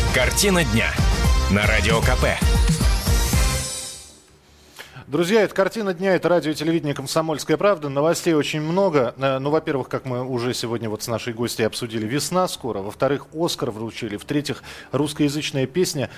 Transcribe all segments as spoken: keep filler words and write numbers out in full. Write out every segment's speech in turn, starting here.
Картина дня на Радио КП. Друзья, это «Картина дня», это радио и телевидение «Комсомольская правда». Новостей очень много. Ну, во-первых, как мы уже сегодня вот с нашей гостьей обсудили, весна скоро. Во-вторых, «Оскар» вручили. В-третьих, русскоязычная песня,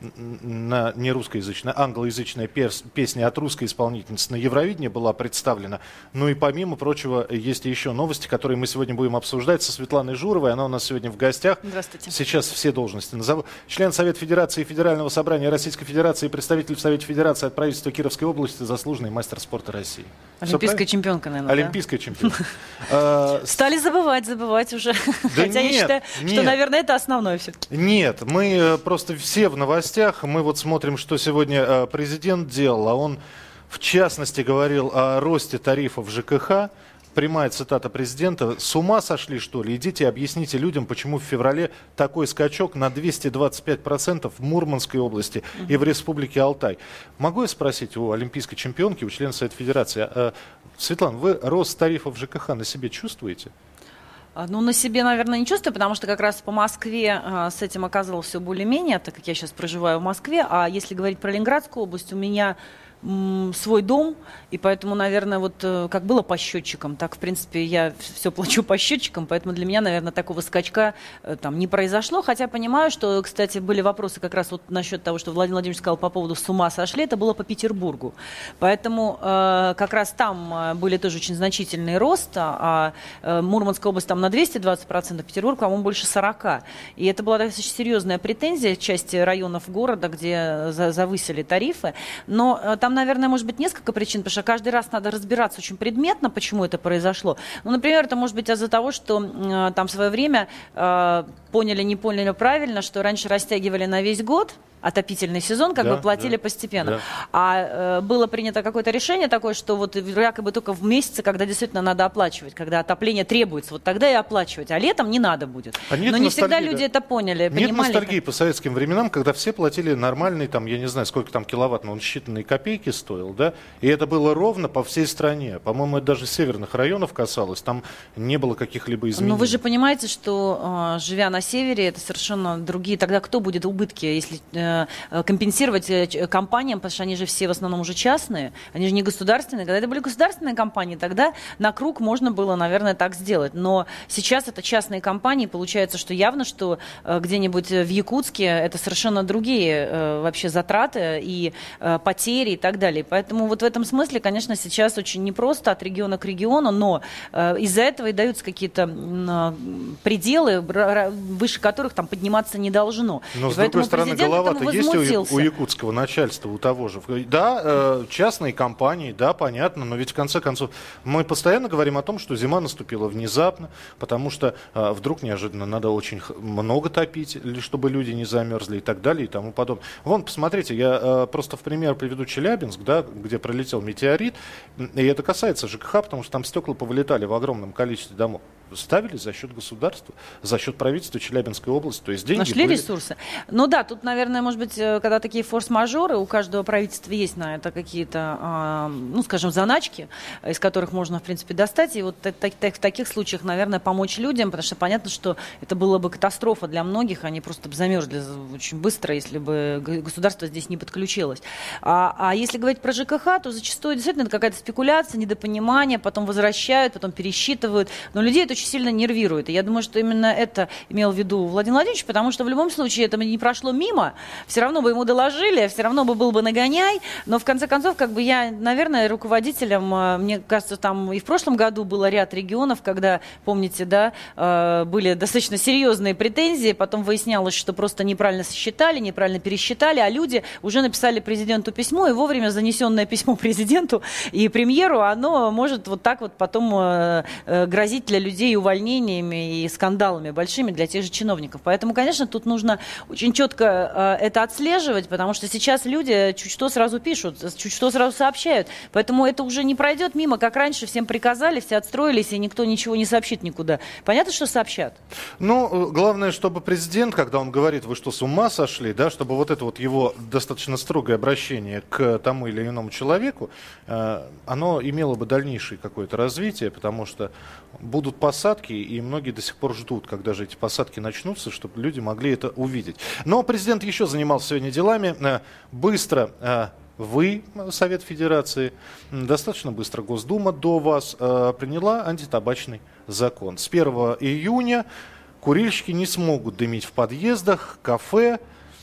на, не русскоязычная, англоязычная перс, песня от русской исполнительницы на Евровидении была представлена. Ну и помимо прочего, есть еще новости, которые мы сегодня будем обсуждать со Светланой Журовой. Она у нас сегодня в гостях. Здравствуйте. Сейчас все должности назову. Член Совета Федерации и Федерального собрания Российской Федерации, представитель в Совете Федерации от правительства Кировской области, заслуженный мастер спорта России. Олимпийская чемпионка, наверное. Олимпийская да? чемпионка. Стали забывать, забывать уже. Да Хотя нет, я считаю, нет. что, наверное, это основное все-таки. Нет, мы просто все в новостях. Мы вот смотрим, что сегодня президент делал. А он, в частности, говорил о росте тарифов ЖКХ. Прямая цитата президента. «С ума сошли, что ли? Идите объясните людям, почему в феврале такой скачок на двести двадцать пять процентов в Мурманской области uh-huh. и в Республике Алтай». Могу я спросить у олимпийской чемпионки, у члена Совета Федерации, а, Светлана, вы рост тарифов ЖКХ на себе чувствуете? Ну, на себе, наверное, не чувствую, потому что как раз по Москве э, с этим оказалось все более-менее, так как я сейчас проживаю в Москве. А если говорить про Ленинградскую область, у меня м, свой дом, и поэтому, наверное, вот э, как было по счетчикам, так, в принципе, я все плачу по счетчикам, поэтому для меня, наверное, такого скачка э, там не произошло. Хотя понимаю, что, кстати, были вопросы как раз вот насчет того, что Владимир Владимирович сказал по поводу «с ума сошли», это было по Петербургу. Поэтому э, как раз там были тоже очень значительные росты, а э, Мурманская область там на двести двадцать процентов, Петербург, по-моему, больше сорок процентов. И это была достаточно серьезная претензия части районов города, где за- завысили тарифы. Но э, там, наверное, может быть несколько причин, потому что каждый раз надо разбираться очень предметно, почему это произошло. Ну, например, это может быть из-за того, что э, там в свое время э, поняли, не поняли правильно, что раньше растягивали на весь год отопительный сезон, как да, бы платили да, постепенно. Да. А э, было принято какое-то решение такое, что вот якобы только в месяцы, когда действительно надо оплачивать, когда отопление требуется, вот тогда и оплачивать, а летом не надо будет. А нет Но не всегда ностальгии, люди да? это поняли, Нет понимали. ностальгии по советским временам, когда все платили нормальный, там, я не знаю, сколько там киловатт, но он считанные копейки стоил, да? И это было ровно по всей стране. По-моему, это даже северных районов касалось, там не было каких-либо изменений. Но вы же понимаете, что, э, живя на севере, это совершенно другие. Тогда кто будет убытки, если э, компенсировать компаниям, потому что они же все в основном уже частные, они же не государственные. Когда это были государственные компании, тогда на круг можно было, наверное, так сделать. Но сейчас это частные компании, получается, что явно, что э, где-нибудь в Якутске это совершенно другие э, вообще затраты и э, потери и так далее. Поэтому вот в этом смысле, конечно, сейчас очень непросто от региона к региону, но э, из-за этого и даются какие-то э, пределы, выше которых там подниматься не должно. Но, и с другой стороны, голова-то есть у, у якутского начальства, у того же. Да, э, частные компании, да, понятно, но ведь в конце концов мы постоянно говорим о том, что зима наступила внезапно, потому что э, вдруг неожиданно надо очень много топить, чтобы люди не замерзли и так далее и тому подобное. Вон, посмотрите, я э, просто в пример приведу Челябинск, да, где пролетел метеорит, и это касается ЖКХ, потому что там стекла повылетали в огромном количестве домов. Ставили за счет государства, за счет правительства Челябинской области. То есть деньги нашли были... ресурсы. Ну да, тут, наверное, может быть, когда такие форс-мажоры, у каждого правительства есть на это какие-то, ну, скажем, заначки, из которых можно, в принципе, достать. И вот в таких случаях, наверное, помочь людям, потому что понятно, что это была бы катастрофа для многих, они просто бы замерзли очень быстро, если бы государство здесь не подключилось. А, а если говорить про ЖКХ, то зачастую действительно это какая-то спекуляция, недопонимание, потом возвращают, потом пересчитывают. Но людей это очень сильно нервирует. И я думаю, что именно это имел в виду Владимир Владимирович, потому что в любом случае это не прошло мимо, все равно бы ему доложили, все равно бы был бы нагоняй, но в конце концов, как бы я, наверное, руководителем, мне кажется, там и в прошлом году было ряд регионов, когда, помните, да, были достаточно серьезные претензии, потом выяснялось, что просто неправильно сосчитали, неправильно пересчитали, а люди уже написали президенту письмо, и вовремя занесенное письмо президенту и премьеру, оно может вот так вот потом грозить для людей увольнениями и скандалами большими для тех же чиновников. Поэтому, конечно, тут нужно очень четко э, это отслеживать, потому что сейчас люди чуть что сразу пишут, чуть что сразу сообщают. Поэтому это уже не пройдет мимо, как раньше всем приказали, все отстроились, и никто ничего не сообщит никуда. Понятно, что сообщат? Ну, главное, чтобы президент, когда он говорит, вы что, с ума сошли, да, чтобы вот это вот его достаточно строгое обращение к тому или иному человеку, э, оно имело бы дальнейшее какое-то развитие, потому что будут последствия посадки, и многие до сих пор ждут, когда же эти посадки начнутся, чтобы люди могли это увидеть. Но президент еще занимался сегодня делами. Быстро вы, Совет Федерации, достаточно быстро Госдума до вас приняла антитабачный закон. С первого июня курильщики не смогут дымить в подъездах, кафе.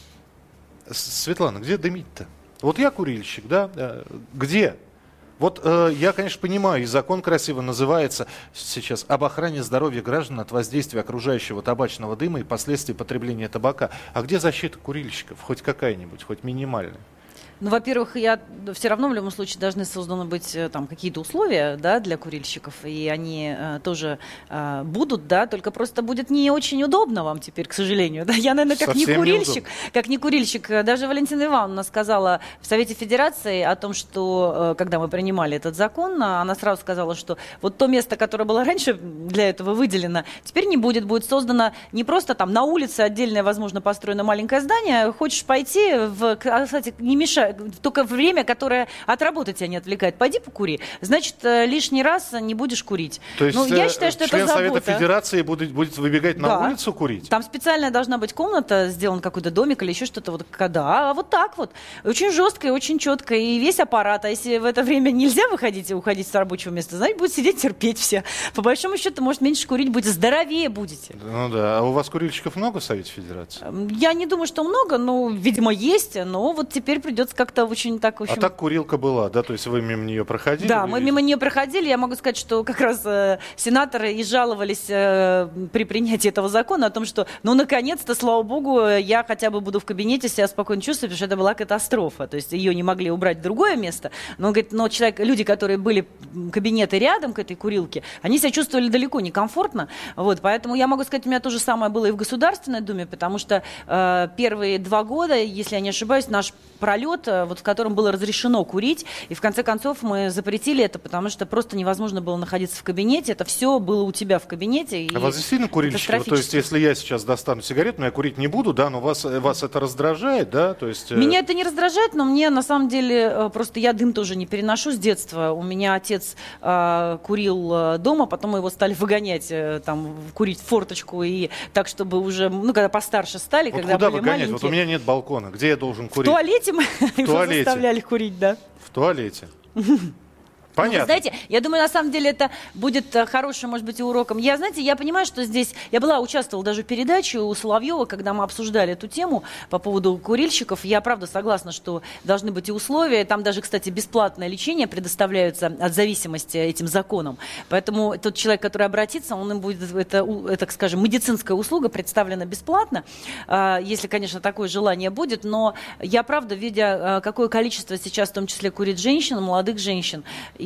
Светлана, где дымить-то? Вот я курильщик, да? Где? Вот э, я, конечно, понимаю, и закон красиво называется сейчас «Об охране здоровья граждан от воздействия окружающего табачного дыма и последствий потребления табака». А где защита курильщиков? Хоть какая-нибудь, хоть минимальная? Ну, во-первых, я все равно в любом случае должны созданы быть там какие-то условия, да, для курильщиков, и они э, тоже э, будут, да, только просто будет не очень удобно вам теперь, к сожалению. Да? Я, наверное, как не курильщик, как не курильщик, даже Валентина Ивановна сказала в Совете Федерации о том, что, э, когда мы принимали этот закон, она сразу сказала, что вот то место, которое было раньше для этого выделено, теперь не будет, будет создано не просто там на улице отдельное, возможно, построено маленькое здание, хочешь пойти, в, кстати, не мешай, только время, которое от работы тебя не отвлекает. Пойди покури. Значит, лишний раз не будешь курить. То есть ну, я считаю, что член это Совета Федерации будет, будет выбегать на да. улицу курить? Там специальная должна быть комната, сделан какой-то домик или еще что-то. Вот, когда, а вот так вот. Очень жестко и очень четко. И весь аппарат. А если в это время нельзя выходить и уходить с рабочего места, значит, будет сидеть терпеть все. По большому счету, может, меньше курить будете, здоровее будете. Ну да. А у вас курильщиков много в Совете Федерации? Я не думаю, что много, но, видимо, есть. Но вот теперь придется как-то очень так... В общем... А так курилка была, да? То есть вы мимо нее проходили? Да, мы мимо нее проходили. Я могу сказать, что как раз э, сенаторы и жаловались э, при принятии этого закона о том, что, ну, наконец-то, слава богу, я хотя бы буду в кабинете себя спокойно чувствовать, потому что это была катастрофа. То есть ее не могли убрать в другое место. Но, говорит, но человек, люди, которые были кабинеты рядом к этой курилке, они себя чувствовали далеко некомфортно. Вот, поэтому я могу сказать, у меня то же самое было и в Государственной Думе, потому что э, первые два года, если я не ошибаюсь, наш пролет, вот, в котором было разрешено курить, и в конце концов мы запретили это, потому что просто невозможно было находиться в кабинете, это все было у тебя в кабинете. А вас действительно курильщики? Вот, то есть, если я сейчас достану сигарету, но я курить не буду, да, но вас, вас это раздражает, да? То есть, меня это не раздражает, но мне на самом деле просто я дым тоже не переношу с детства. У меня отец э, курил дома, потом мы его стали выгонять, э, там, курить в форточку, и так, чтобы уже, ну, когда постарше стали, вот когда куда были выгонять? маленькие. Вот у меня нет балкона, где я должен курить? В туалете мы в его туалете. заставляли курить, да. В туалете. Понятно. Ну, вы знаете, я думаю, на самом деле это будет хорошим, может быть, и уроком. Я, знаете, я понимаю, что здесь... Я была, участвовала даже в передаче у Соловьева, когда мы обсуждали эту тему по поводу курильщиков. Я, правда, согласна, что должны быть и условия. Там даже, кстати, бесплатное лечение предоставляется от зависимости этим законом. Поэтому тот человек, который обратится, он им будет... Это, это, так скажем, медицинская услуга представлена бесплатно, если, конечно, такое желание будет. Но я, правда, видя, какое количество сейчас, в том числе, курит женщин, молодых женщин,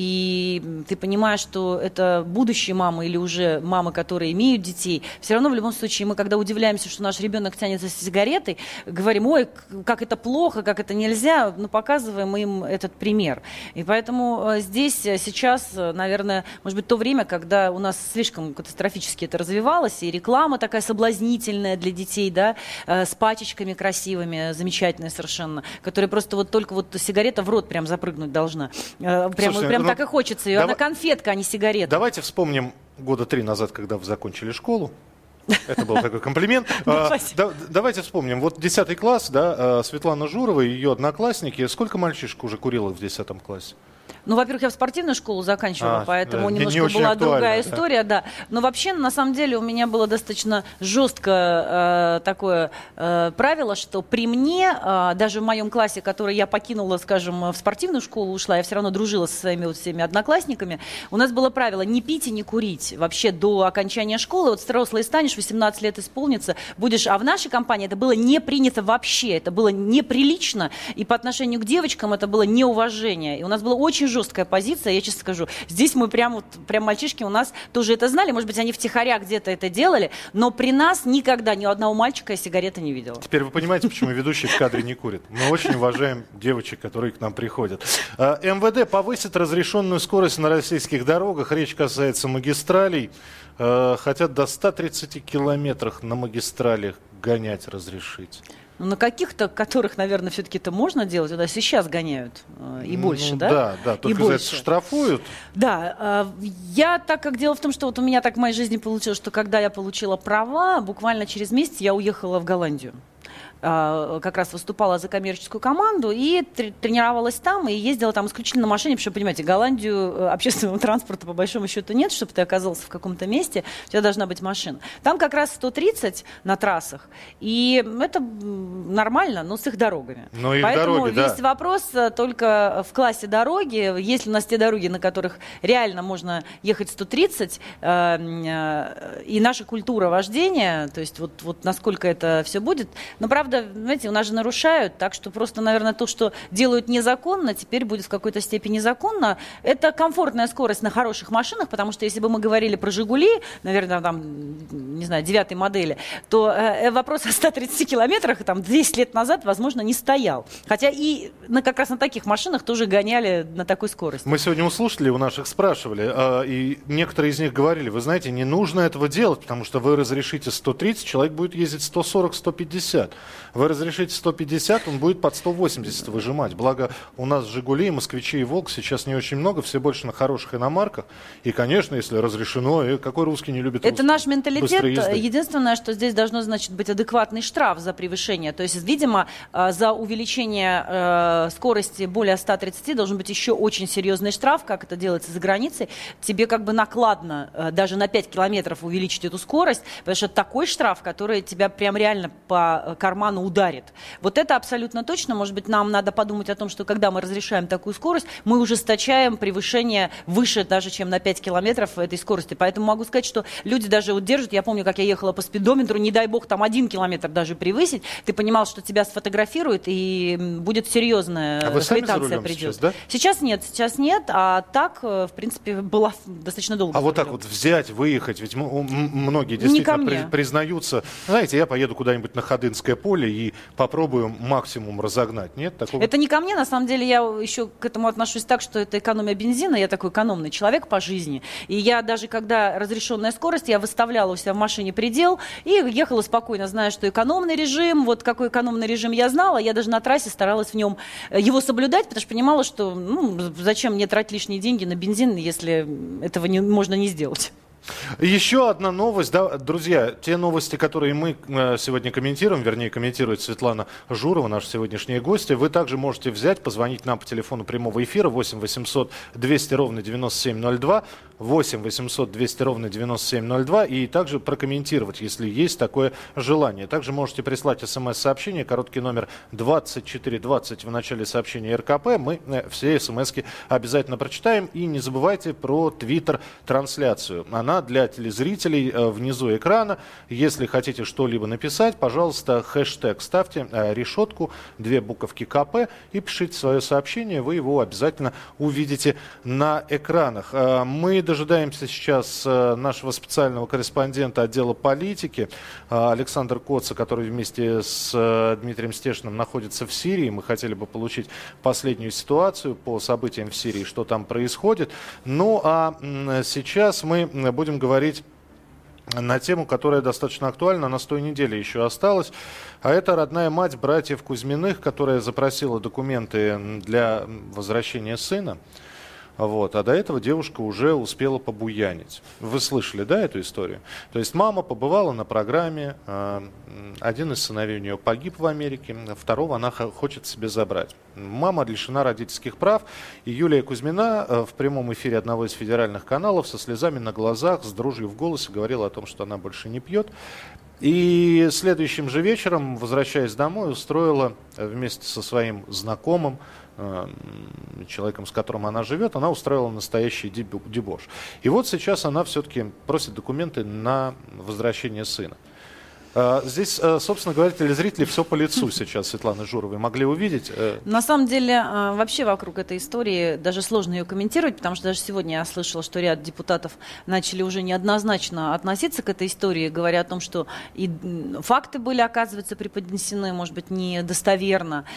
и ты понимаешь, что это будущие мамы или уже мамы, которые имеют детей, все равно в любом случае мы, когда удивляемся, что наш ребенок тянется с сигаретой, говорим, ой, как это плохо, как это нельзя, но показываем им этот пример. И поэтому здесь сейчас, наверное, может быть, то время, когда у нас слишком катастрофически это развивалось, и реклама такая соблазнительная для детей, да, с пачечками красивыми, замечательная совершенно, которая просто вот только вот сигарета в рот прям запрыгнуть должна. Прям, Слушайте, прям ну, так и хочется ее. Давай, Она конфетка, а не сигарета. Давайте вспомним года три назад, когда вы закончили школу. Это был такой комплимент. Давайте вспомним. Вот десятый класс, да, Светлана Журова и ее одноклассники. Сколько мальчишек уже курило в десятом классе? Ну, во-первых, я в спортивную школу заканчивала, а, поэтому да, немножко не была другая да. история, да. Но вообще, на самом деле, у меня было достаточно жесткое э, такое э, правило, что при мне, э, даже в моем классе, который я покинула, скажем, в спортивную школу ушла, я все равно дружила со своими вот всеми одноклассниками, у нас было правило не пить и не курить вообще до окончания школы. Вот взрослый станешь, восемнадцать лет исполнится, будешь... А в нашей компании это было не принято вообще, это было неприлично, и по отношению к девочкам это было неуважение. И у нас было очень жесткая позиция, я честно скажу. Здесь мы прям, вот, прям мальчишки у нас тоже это знали, может быть, они втихаря где-то это делали, но при нас никогда ни у одного мальчика я сигареты не видела. Теперь вы понимаете, почему ведущий в кадре не курит. Мы очень уважаем девочек, которые к нам приходят. эм вэ дэ повысит разрешенную скорость на российских дорогах. Речь касается магистралей. Хотят до ста тридцати километров на магистралях гонять разрешить? Ну, на каких-то, которых, наверное, все-таки это можно делать, туда сейчас гоняют э, и больше, ну, да? Да, да, только за это штрафуют. Да, э, я так как дело в том, что вот у меня так в моей жизни получилось, что когда я получила права, буквально через месяц я уехала в Голландию. Как раз выступала за коммерческую команду и тренировалась там, и ездила там исключительно на машине, потому что, понимаете, Голландию общественного транспорта по большому счету нет, чтобы ты оказался в каком-то месте, у тебя должна быть машина. Там как раз сто тридцать на трассах, и это нормально, но с их дорогами. Но их Поэтому дороги, весь да. вопрос только в классе дороги. Если у нас те дороги, на которых реально можно ехать сто тридцать, и наша культура вождения, то есть вот, вот насколько это все будет, но правда, знаете, у нас же нарушают, так что просто, наверное, то, что делают незаконно, теперь будет в какой-то степени законно. Это комфортная скорость на хороших машинах, потому что если бы мы говорили про «Жигули», наверное, там, не знаю, девятой модели, то э, вопрос о ста тридцати километрах там десять лет назад, возможно, не стоял. Хотя и на, как раз на таких машинах тоже гоняли на такой скорости. Мы сегодня у слушателей, у наших спрашивали, э, и некоторые из них говорили, вы знаете, не нужно этого делать, потому что вы разрешите сто тридцать, человек будет ездить сто сорок - сто пятьдесят. Вы разрешите сто пятьдесят, он будет под сто восемьдесят выжимать. Благо, у нас «Жигули», «Москвичи» и «Волк» сейчас не очень много, все больше на хороших иномарках. И, конечно, если разрешено, и какой русский не любит Это рус... наш менталитет. Единственное, что здесь должно, значит, быть адекватный штраф за превышение. То есть, видимо, за увеличение скорости более ста тридцати должен быть еще очень серьезный штраф, как это делается за границей. Тебе как бы накладно даже на пять километров увеличить эту скорость, потому что такой штраф, который тебя прям реально по карману ударит. Вот это абсолютно точно. Может быть, нам надо подумать о том, что когда мы разрешаем такую скорость, мы ужесточаем превышение выше даже, чем на пять километров этой скорости. Поэтому могу сказать, что люди даже вот держат. Я помню, как я ехала по спидометру, не дай бог, там один километр даже превысить. Ты понимал, что тебя сфотографируют, и будет серьезная а квитанция придет. Сейчас, да? Сейчас нет, сейчас нет, а так, в принципе, была достаточно долго. А вот так вот взять, выехать, ведь многие действительно при, признаются, знаете, я поеду куда-нибудь на Ходынское поле и попробую максимум разогнать. Нет такого? Это не ко мне, на самом деле я еще к этому отношусь так, что это экономия бензина, я такой экономный человек по жизни. И я даже когда разрешенная скорость, я выставляла у себя в машине предел и ехала спокойно, зная, что экономный режим, вот какой экономный режим я знала, я даже на трассе старалась в нем его соблюдать, потому что понимала, что ну, зачем мне тратить лишние деньги на бензин, если этого не, можно не сделать. Еще одна новость, да, друзья, те новости, которые мы сегодня комментируем, вернее, комментирует Светлана Журова, наша сегодняшняя гостья, вы также можете взять, позвонить нам по телефону прямого эфира восемь восемьсот двести ровно девяносто семь ноль два, восемь восемьсот двести ровно девяносто семь ноль два, и также прокомментировать, если есть такое желание. Также можете прислать смс-сообщение, короткий номер двадцать четыре двадцать в начале сообщения РКП, мы все смски обязательно прочитаем, и не забывайте про твиттер-трансляцию, она для телезрителей э, внизу экрана. Если хотите что-либо написать, пожалуйста, хэштег ставьте, э, решетку, две буковки КП и пишите свое сообщение, вы его обязательно увидите на экранах. Э, мы дожидаемся сейчас э, нашего специального корреспондента отдела политики э, Александра Коца, который вместе с э, Дмитрием Стешиным находится в Сирии. Мы хотели бы получить последнюю ситуацию по событиям в Сирии, что там происходит. Ну а э, сейчас мы будем Будем говорить на тему, которая достаточно актуальна, она с той недели еще осталась. А это родная мать братьев Кузьминых, которая запросила документы для возвращения сына. Вот. А до этого девушка уже успела побуянить. Вы слышали, да, эту историю? То есть мама побывала на программе, один из сыновей у нее погиб в Америке, второго она хочет себе забрать. Мама лишена родительских прав, и Юлия Кузьмина в прямом эфире одного из федеральных каналов со слезами на глазах, с дрожью в голосе говорила о том, что она больше не пьет. И следующим же вечером, возвращаясь домой, устроила вместе со своим знакомым, человеком, с которым она живет, она устроила настоящий дебош. И вот сейчас она все-таки просит документы на возвращение сына. Здесь, собственно говоря, телезрители все по лицу сейчас Светланы Журовой могли увидеть. На самом деле, вообще вокруг этой истории даже сложно ее комментировать, потому что даже сегодня я слышала, что ряд депутатов начали уже неоднозначно относиться к этой истории, говоря о том, что и факты были, оказывается, преподнесены, может быть, недостоверно,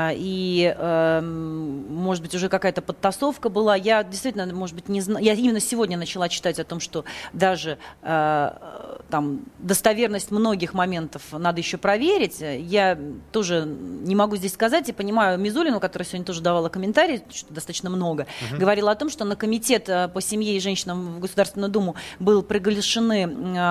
и, может быть, уже какая-то подтасовка была. Я действительно, может быть, не знаю, я именно сегодня начала читать о том, что даже там достоверность многих многих моментов надо еще проверить. Я тоже не могу здесь сказать, и понимаю Мизулину, которая сегодня тоже давала комментарий, что достаточно много, угу. говорила о том, что на комитет по семье и женщинам в Государственную Думу был приглашены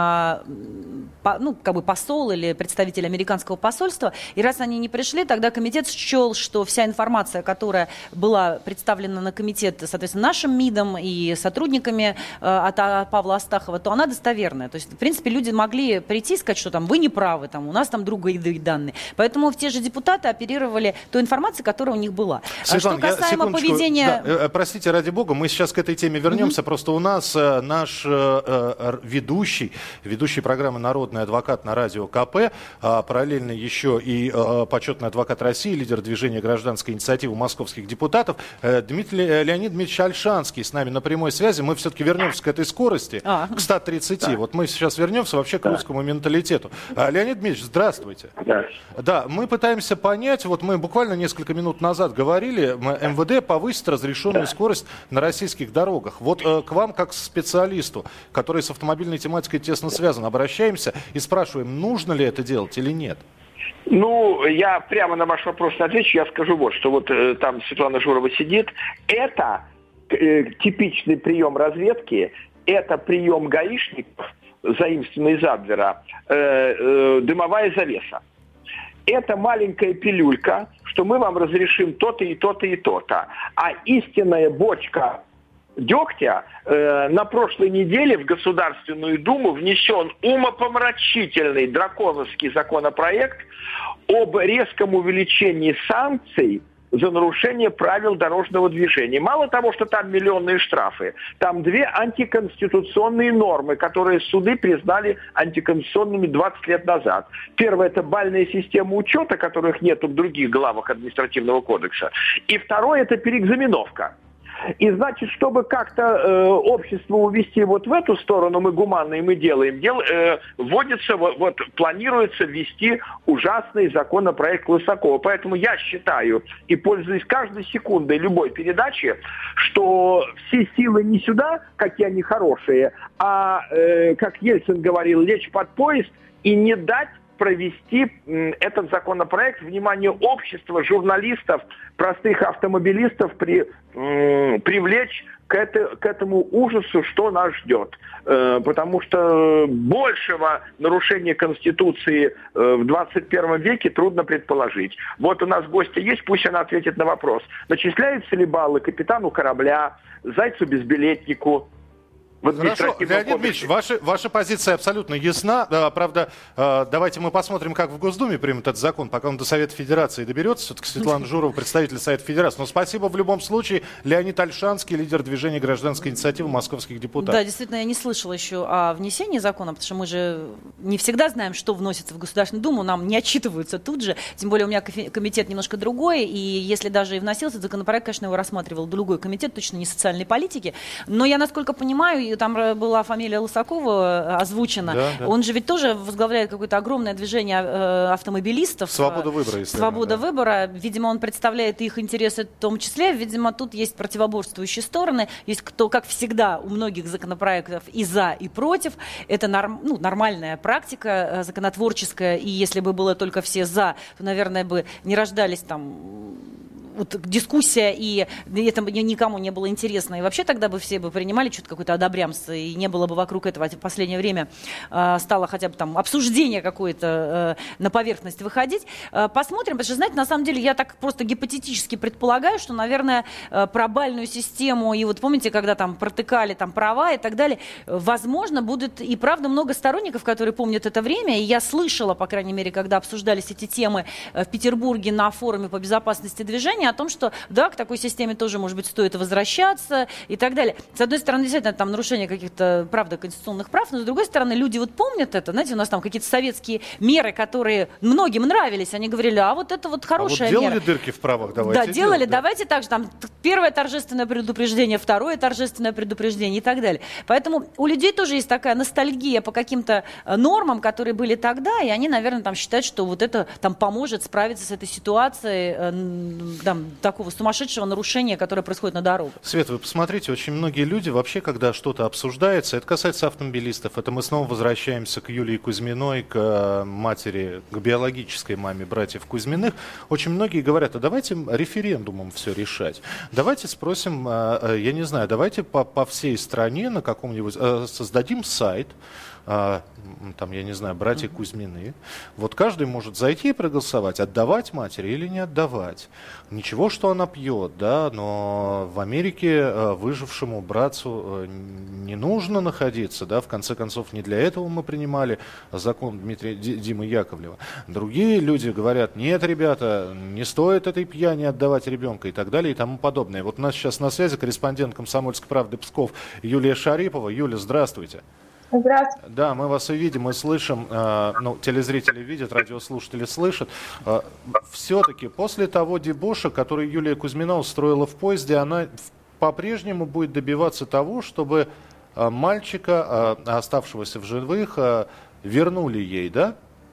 ну, как бы посол или представитель американского посольства, и раз они не пришли, тогда комитет счел, что вся информация, которая была представлена на комитет, соответственно, нашим МИДом и сотрудниками от Павла Астахова, то она достоверная. То есть, в принципе, люди могли прийти и сказать, что там вы не правы, там, у нас там другие данные. Поэтому те же депутаты оперировали той информацией, которая у них была. Светлана, что касаемо поведения... Да, простите, ради бога, мы сейчас к этой теме вернемся. Mm-hmm. Просто у нас э, наш э, ведущий, ведущий программы «Народный адвокат» на радио ка пэ, а параллельно еще и э, почетный адвокат России, лидер движения гражданской инициативы московских депутатов, э, Дмитрий, Леонид Дмитриевич Ольшанский с нами на прямой связи. Мы все-таки вернемся к этой скорости, а. к ста тридцати. Да. Вот мы сейчас вернемся вообще к да. русскому менталитету. А, Леонид Дмитриевич, здравствуйте. Да. Да, мы пытаемся понять, вот мы буквально несколько минут назад говорили, эм вэ дэ повысит разрешенную да. скорость на российских дорогах. Вот э, к вам, как специалисту, который с автомобильной тематикой тесно связан, обращаемся и спрашиваем, нужно ли это делать или нет? Ну, я прямо на ваш вопрос отвечу. Я скажу вот, что вот э, там Светлана Журова сидит. Это э, типичный прием разведки, это прием гаишников, заимствованный из Адлера, э, э, дымовая завеса. Это маленькая пилюлька, что мы вам разрешим то-то и то-то и то-то. А истинная бочка дегтя э, на прошлой неделе в Государственную Думу внесен умопомрачительный драконовский законопроект об резком увеличении санкций за нарушение правил дорожного движения. Мало того, что там миллионные штрафы, там две антиконституционные нормы, которые суды признали антиконституционными двадцать лет назад. Первое – это бальная система учета, которых нет в других главах административного кодекса. И второе – это переэкзаменовка. И значит, чтобы как-то э, общество увести вот в эту сторону, мы гуманные, мы делаем, дел, э, вводится, вот, вот планируется ввести ужасный законопроект Лысакова. Поэтому я считаю, и пользуюсь каждой секундой любой передачи, что все силы не сюда, какие они хорошие, а, э, как Ельцин говорил, лечь под поезд и не дать провести этот законопроект, внимание общества, журналистов, простых автомобилистов при, э, привлечь к, это, к этому ужасу, что нас ждет. Э, потому что большего нарушения Конституции э, в двадцать первом веке трудно предположить. Вот у нас гостья есть, пусть она ответит на вопрос. Начисляются ли баллы капитану корабля, зайцу-безбилетнику? Хорошо, Леонид Ильич, ваша, ваша позиция абсолютно ясна. Да, правда, э, давайте мы посмотрим, как в Госдуме примут этот закон, пока он до Совета Федерации доберется. Все-таки Светлана Журова, представитель Совета Федерации. Но спасибо в любом случае. Леонид Ольшанский, лидер движения гражданской инициативы московских депутатов. Да, действительно, я не слышала еще о внесении закона, потому что мы же не всегда знаем, что вносится в Государственную Думу, нам не отчитываются тут же. Тем более у меня комитет немножко другой, и если даже и вносился законопроект, конечно, его рассматривал другой комитет, точно не социальной политики. Но я, насколько понимаю, там была фамилия Лысакова озвучена. Да, да. Он же ведь тоже возглавляет какое-то огромное движение э, автомобилистов. Свобода выбора. Свобода да. выбора. Видимо, он представляет их интересы в том числе. Видимо, тут есть противоборствующие стороны. Есть кто, как всегда, у многих законопроектов и за, и против. Это норм, ну, нормальная практика законотворческая. И если бы было только все за, то, наверное, бы не рождались там... Вот дискуссия, и это никому не было интересно. И вообще тогда бы все бы принимали что-то какое-то одобрямство, и не было бы вокруг этого. В последнее время э, стало хотя бы там обсуждение какое-то э, на поверхность выходить. Э, посмотрим, потому что, знаете, на самом деле я так просто гипотетически предполагаю, что, наверное, э, про бальную систему, и вот помните, когда там протыкали там права и так далее, возможно, будет и правда много сторонников, которые помнят это время, и я слышала, по крайней мере, когда обсуждались эти темы в Петербурге на форуме по безопасности движения, о том, что да, к такой системе тоже, может быть, стоит возвращаться и так далее. С одной стороны, действительно, там нарушение каких-то, правда, конституционных прав, но с другой стороны, люди вот помнят это. Знаете, у нас там какие-то советские меры, которые многим нравились. Они говорили, а вот это вот хорошая мера. А вот делали мера. Дырки в правах, давайте Да, делали, делать, давайте да. так же. Там первое торжественное предупреждение, второе торжественное предупреждение и так далее. Поэтому у людей тоже есть такая ностальгия по каким-то нормам, которые были тогда, и они, наверное, там считают, что вот это там поможет справиться с этой ситуацией, да, прям такого сумасшедшего нарушения, которое происходит на дорогах. Свет, вы посмотрите, очень многие люди вообще, когда что-то обсуждается, это касается автомобилистов, это мы снова возвращаемся к Юлии Кузьминой, к матери, к биологической маме братьев Кузьминых. Очень многие говорят, а давайте референдумом все решать. Давайте спросим, я не знаю, давайте по, по всей стране на каком-нибудь, создадим сайт, там, я не знаю, братья Кузьмины. Вот каждый может зайти и проголосовать, отдавать матери или не отдавать. Ничего, что она пьет, да, но в Америке выжившему братцу не нужно находиться, да, в конце концов, не для этого мы принимали закон Дмитрия Димы Яковлева. Другие люди говорят, нет, ребята, не стоит этой пьяни отдавать ребенка и так далее и тому подобное. Вот у нас сейчас на связи корреспондент «Комсомольской правды» Псков Юлия Шарипова. Юля, здравствуйте. Здравствуйте. Да, мы вас и видим, и слышим, э, ну, телезрители видят, радиослушатели слышат. Э, все-таки после того дебоша, который Юлия Кузьмина устроила в поезде, она по-прежнему будет добиваться того, чтобы э, мальчика, э, оставшегося в живых, э, вернули ей, да?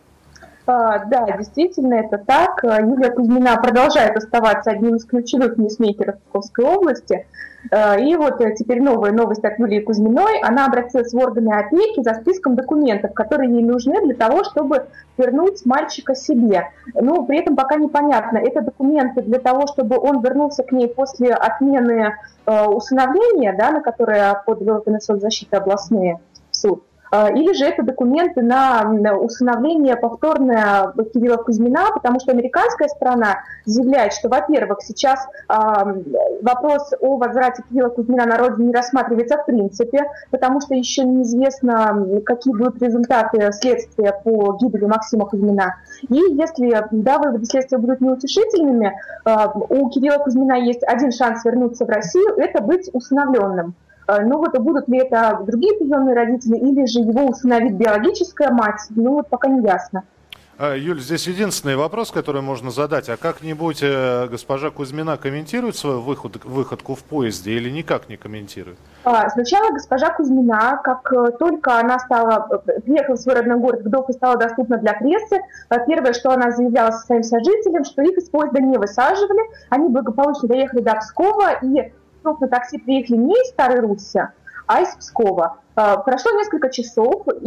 А, да, действительно, это так. Юлия Кузьмина продолжает оставаться одним из ключевых ньюсмейкеров Псковской области. И вот теперь новая новость от Юлии Кузьминой. Она обратилась в органы опеки за списком документов, которые ей нужны для того, чтобы вернуть мальчика себе. Но при этом пока непонятно, это документы для того, чтобы он вернулся к ней после отмены э, усыновления, да, на которое подали органы соцзащиты областные в суд. Или же это документы на усыновление повторное Кирилла Кузьмина, потому что американская сторона заявляет, что, во-первых, сейчас э, вопрос о возврате Кирилла Кузьмина на родину не рассматривается в принципе, потому что еще неизвестно, какие будут результаты следствия по гибели Максима Кузьмина. И если да, выводы следствия будут неутешительными, э, у Кирилла Кузьмина есть один шанс вернуться в Россию – это быть усыновленным. Ну вот, будут ли это другие приемные родители, или же его усыновит биологическая мать, ну вот пока не ясно. Юль, здесь единственный вопрос, который можно задать. А как-нибудь э, госпожа Кузьмина комментирует свою выход, выходку в поезде или никак не комментирует? Сначала госпожа Кузьмина, как только она стала, приехала в свой родной город Гдов и стала доступна для прессы, первое, что она заявляла со своим сожителям, что их из поезда не высаживали, они благополучно доехали до Пскова, и на такси приехали не из Старой Русси, а из Пскова. Прошло несколько часов, и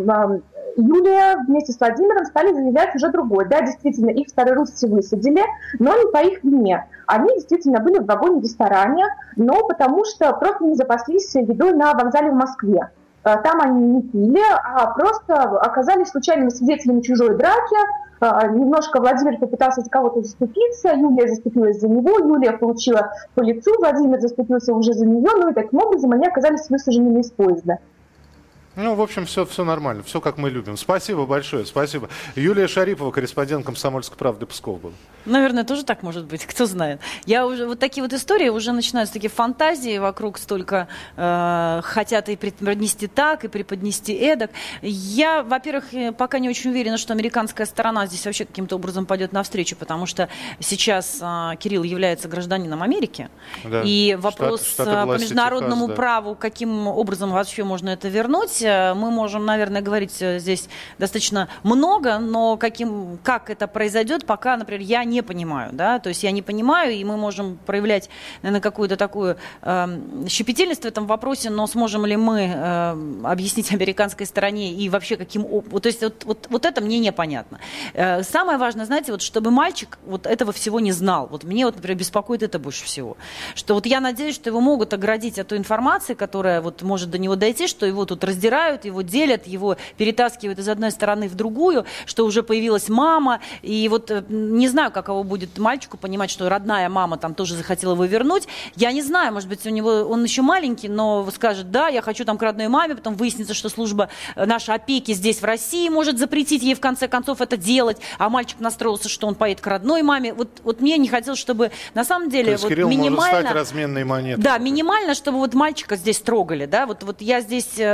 Юлия вместе с Владимиром стали заявлять уже другое. Да, действительно, их в Старой Русси высадили, но не по их вине. Они действительно были в вагоне-ресторане, но потому что просто не запаслись едой на вокзале в Москве. Там они не пили, а просто оказались случайными свидетелями чужой драки. Немножко Владимир попытался за кого-то заступиться, Юлия заступилась за него, Юлия получила по лицу, Владимир заступился уже за нее, ну и таким образом они оказались высаженными из поезда. Ну, в общем, все, все нормально, все как мы любим. Спасибо большое, спасибо. Юлия Шарипова, корреспондент «Комсомольской правды» Псков был. Наверное, тоже так может быть, кто знает. Я уже, вот такие вот истории, уже начинаются такие фантазии, вокруг столько э, хотят и преподнести так, и преподнести эдак. Я, во-первых, пока не очень уверена, что американская сторона здесь вообще каким-то образом пойдет навстречу, потому что сейчас э, Кирилл является гражданином Америки, да. И вопрос Штат, Штаты по международному Техас, да. праву, каким образом вообще можно это вернуть, мы можем, наверное, говорить здесь достаточно много, но каким, как это произойдет, пока, например, я не понимаю, да, то есть я не понимаю, и мы можем проявлять, наверное, какую-то такую э, щепетильность в этом вопросе, но сможем ли мы э, объяснить американской стороне и вообще каким, то есть вот, вот, вот это мне непонятно. Э, самое важное, знаете, вот чтобы мальчик вот этого всего не знал, вот мне вот, например, беспокоит это больше всего, что вот я надеюсь, что его могут оградить от той информации, которая вот может до него дойти, что его тут раздирают, его делят, его перетаскивают из одной стороны в другую, что уже появилась мама, и вот не знаю, каково будет мальчику понимать, что родная мама там тоже захотела его вернуть. Я не знаю, может быть, у него, он еще маленький, но скажет, да, я хочу там к родной маме, потом выяснится, что служба нашей опеки здесь в России может запретить ей в конце концов это делать, а мальчик настроился, что он поедет к родной маме. Вот, вот мне не хотелось, чтобы на самом деле... То есть вот Кирилл минимально, может стать разменной монетой. Да, минимально, чтобы вот мальчика здесь трогали, да, вот, вот я здесь, ну,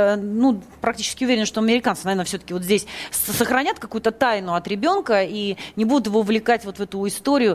ну, практически уверена, что американцы, наверное, все-таки вот здесь сохранят какую-то тайну от ребенка и не будут его увлекать вот в эту историю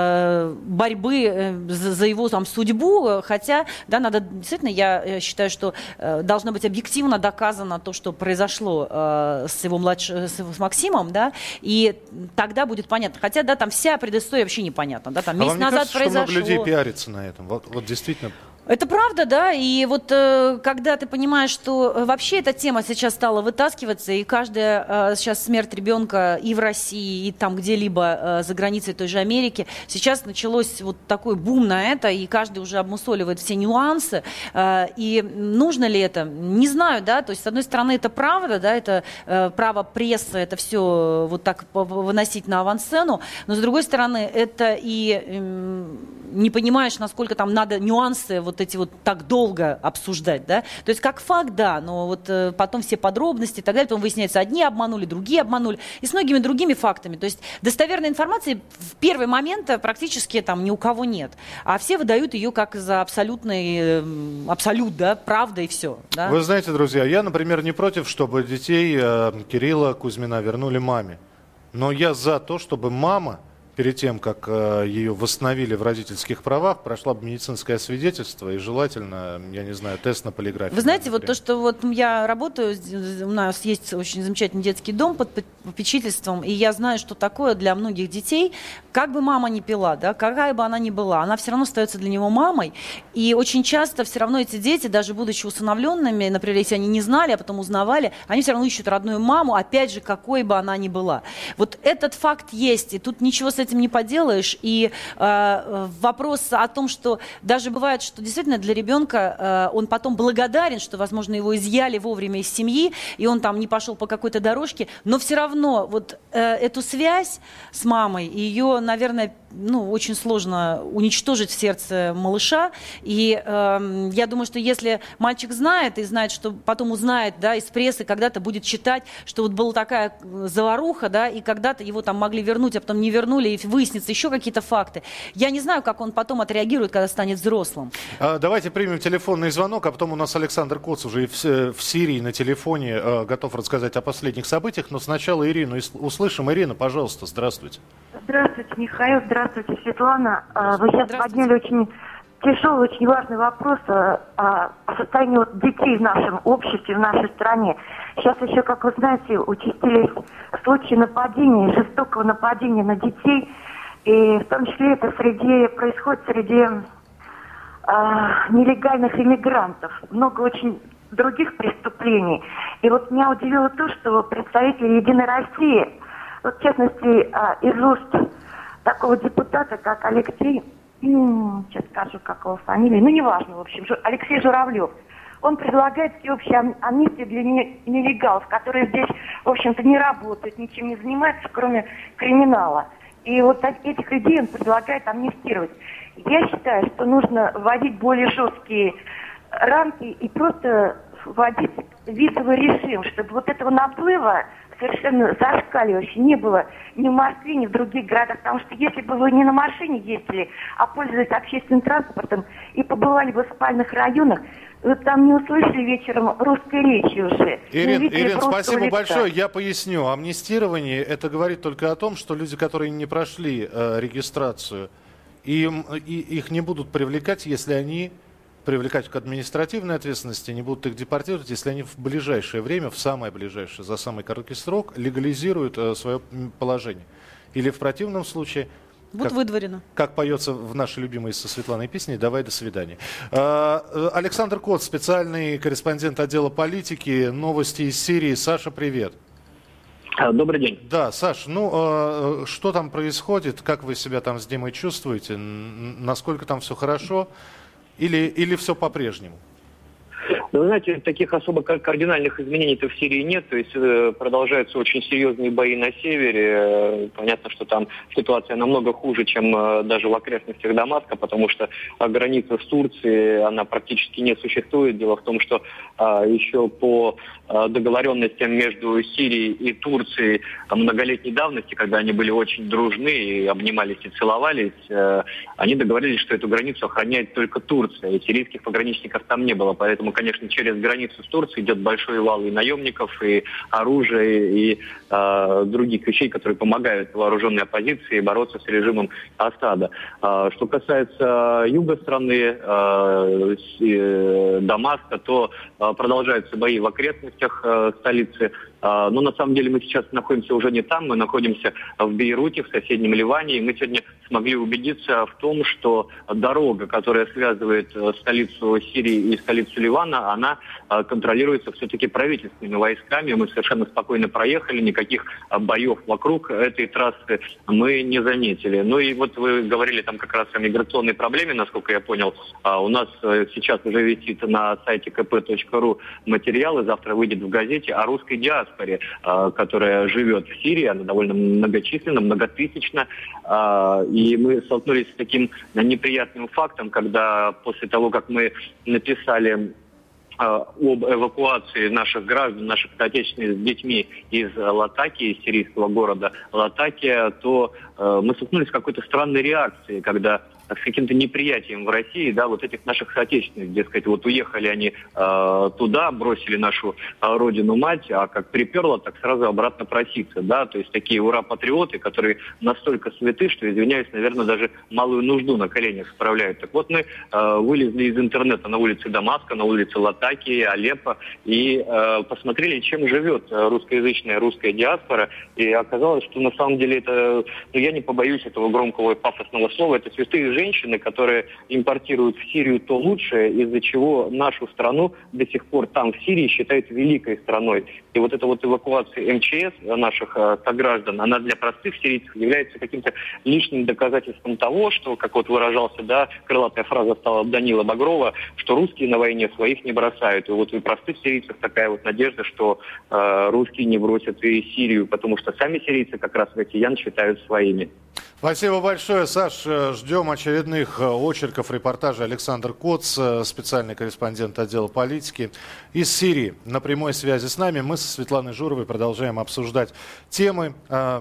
э, борьбы э, за, за его там судьбу, хотя, да, надо, действительно, я считаю, что э, должно быть объективно доказано то, что произошло э, с его младшим, с, с Максимом, да, и тогда будет понятно. Хотя, да, там вся предыстория вообще непонятна, да, там а месяц вам не назад кажется, произошло... что много людей пиарится на этом? Вот, вот действительно... Это правда, да, и вот э, когда ты понимаешь, что э, вообще эта тема сейчас стала вытаскиваться, и каждая э, сейчас смерть ребенка и в России, и там где-либо э, за границей той же Америки, сейчас началось вот такой бум на это, и каждый уже обмусоливает все нюансы, э, и нужно ли это, не знаю, да, то есть с одной стороны это правда, да, это э, право прессы, это все вот так выносить на авансцену, но с другой стороны это и э, не понимаешь, насколько там надо нюансы вот эти вот так долго обсуждать, да, то есть как факт, да, но вот э, потом все подробности и так далее, потом выясняется, одни обманули, другие обманули, и с многими другими фактами, то есть достоверной информации в первый момент практически там ни у кого нет, а все выдают ее как за абсолютный, э, абсолют, да, правда и все, да. Вы знаете, друзья, я, например, не против, чтобы детей э, Кирилла Кузьмина вернули маме, но я за то, чтобы мама перед тем, как э, ее восстановили в родительских правах, прошла бы медицинское свидетельство и желательно, я не знаю, тест на полиграфию. Вы знаете, вот то, что вот я работаю, у нас есть очень замечательный детский дом под попечительством, и я знаю, что такое для многих детей, как бы мама ни пила, да, какая бы она ни была, она все равно остается для него мамой, и очень часто все равно эти дети, даже будучи усыновленными, например, если они не знали, а потом узнавали, они все равно ищут родную маму, опять же, какой бы она ни была. Вот этот факт есть, и тут ничего с этим не поделаешь. И э, вопрос о том, что даже бывает, что действительно для ребенка э, он потом благодарен, что, возможно, его изъяли вовремя из семьи, и он там не пошел по какой-то дорожке, но все равно вот э, эту связь с мамой, ее, наверное, ну, очень сложно уничтожить в сердце малыша. И э, я думаю, что если мальчик знает и знает, что потом узнает, да, из прессы, когда-то будет читать, что вот была такая заваруха, да, и когда-то его там могли вернуть, а потом не вернули, и выяснится еще какие-то факты. Я не знаю, как он потом отреагирует, когда станет взрослым. А, давайте примем телефонный звонок, а потом у нас Александр Коц уже в, в Сирии на телефоне э, готов рассказать о последних событиях, но сначала Ирину услышим. Ирина, пожалуйста, здравствуйте. Здравствуйте, Михаил, здравствуйте, Светлана. Вы сейчас подняли очень тяжелый, очень важный вопрос о состоянии детей в нашем обществе, в нашей стране. Сейчас еще, как вы знаете, участились случаи нападения, жестокого нападения на детей, и в том числе это среди, происходит среди э, нелегальных иммигрантов. Много очень других преступлений. И вот меня удивило то, что представители «Единой России», вот, в частности, из уст такого депутата, как Алексей, сейчас скажу, как его фамилия, ну, неважно, в общем, Алексей Журавлев, он предлагает всеобщую амнистию для нелегалов, которые здесь, в общем-то, не работают, ничем не занимаются, кроме криминала. И вот этих людей он предлагает амнистировать. Я считаю, что нужно вводить более жесткие рамки и просто вводить визовый режим, чтобы вот этого наплыва совершенно зашкаливающе не было ни в Москве, ни в других городах. Потому что если бы вы не на машине ездили, а пользовались общественным транспортом и побывали бы в спальных районах, вы там не услышали вечером русской речи уже. Ирин, Ирин, спасибо лица. большое. Я поясню. Амнистирование, это говорит только о том, что люди, которые не прошли э, регистрацию, им, и, их не будут привлекать, если они... привлекать к административной ответственности, не будут их депортировать, если они в ближайшее время, в самое ближайшее, за самый короткий срок, легализируют э, свое положение. Или в противном случае... Будут выдворены. Как поется в нашей любимой со Светланой песне «Давай, до свидания». Э, Александр Коц, специальный корреспондент отдела политики, новости из Сирии. Саша, привет. Добрый день. Да, Саш, ну э, что там происходит, как вы себя там с Димой чувствуете, насколько там все хорошо? Или, или все по-прежнему? Ну, вы знаете, таких особо кардинальных изменений-то в Сирии нет. То есть э, продолжаются очень серьезные бои на севере. Э, понятно, что там ситуация намного хуже, чем э, даже в окрестностях Дамаска, потому что э, граница с Турцией, она практически не существует. Дело в том, что э, еще по э, договоренностям между Сирией и Турцией э, многолетней давности, когда они были очень дружны и обнимались и целовались, э, они договорились, что эту границу охраняет только Турция. И сирийских пограничников там не было. Поэтому, конечно, конечно, через границу с Турцией идет большой вал и наемников, и оружия, и э, других вещей, которые помогают вооруженной оппозиции бороться с режимом Асада. Э, что касается юга страны, э, э, Дамаска, то э, продолжаются бои в окрестностях э, столицы. Э, но на самом деле мы сейчас находимся уже не там, мы находимся в Бейруте, в соседнем Ливане, и мы сегодня смогли убедиться в том, что дорога, которая связывает столицу Сирии и столицу Ливана, она контролируется все-таки правительственными войсками. Мы совершенно спокойно проехали, никаких боев вокруг этой трассы мы не заметили. Ну и вот вы говорили там как раз о миграционной проблеме, насколько я понял. У нас сейчас уже висит на сайте ка пэ точка ру материал, и завтра выйдет в газете о русской диаспоре, которая живет в Сирии. Она довольно многочисленна, многотысячна. И мы столкнулись с таким неприятным фактом, когда после того, как мы написали об эвакуации наших граждан, наших соотечественников с детьми из Латакии, из сирийского города Латакия, то э, мы столкнулись с какой-то странной реакцией, когда с каким-то неприятием в России, да, вот этих наших соотечественников, дескать, вот уехали они э, туда, бросили нашу э, родину-мать, а как приперло, так сразу обратно проситься, да, то есть такие ура-патриоты, которые настолько святы, что, извиняюсь, наверное, даже малую нужду на коленях справляют. Так вот, мы э, вылезли из интернета на улице Дамаска, на улице Латакии, Алеппо, и э, посмотрели, чем живет русскоязычная русская диаспора, и оказалось, что на самом деле это, ну, я не побоюсь этого громкого и пафосного слова, это святые женщины, которые импортируют в Сирию то лучшее, из-за чего нашу страну до сих пор там, в Сирии, считают великой страной. И вот эта вот эвакуация эм че эс наших э, сограждан, она для простых сирийцев является каким-то лишним доказательством того, что, как вот выражался, да, крылатая фраза стала Данила Багрова, что русские на войне своих не бросают. И вот у простых сирийцев такая вот надежда, что э, русские не бросят и Сирию, потому что сами сирийцы как раз россиян считают своими. Спасибо большое, Саш. Ждем очередных очерков, репортажей. Александр Коц, специальный корреспондент отдела политики из Сирии, на прямой связи с нами. Мы со Светланой Журовой продолжаем обсуждать темы.